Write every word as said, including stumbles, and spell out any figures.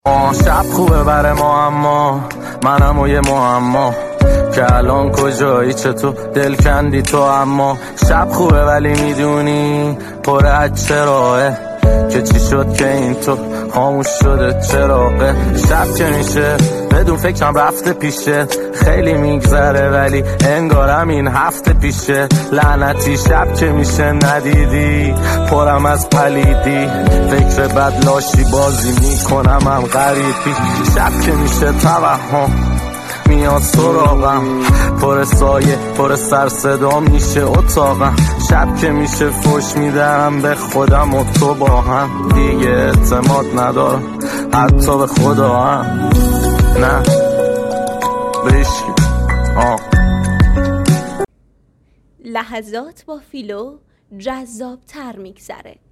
شب خوبه بر ما اما منم و یه معما که الان کجایی چطور دل کندی تو. اما شب خوبه ولی میدونی پر از چراهه که چی شد که این تو خاموش شده چراغه. شب که میشه بدون فکرم رفته پیشه خیلی میگذره ولی انگارم این هفته پیشه. لعنتی شب که میشه ندیدی پرم از پلیدی فکر بد لاشی بازی میکنم هم غریبی. شب که میشه توهم میاد سراغم پر سایه پر سر صدا میشه اتاقم. شب که میشه فوش میدم به خودم و تو با هم دیگه اعتماد ندارم حتی به خدا هم نه بشکی آه. لحظات با فیلو جذاب تر میگذره.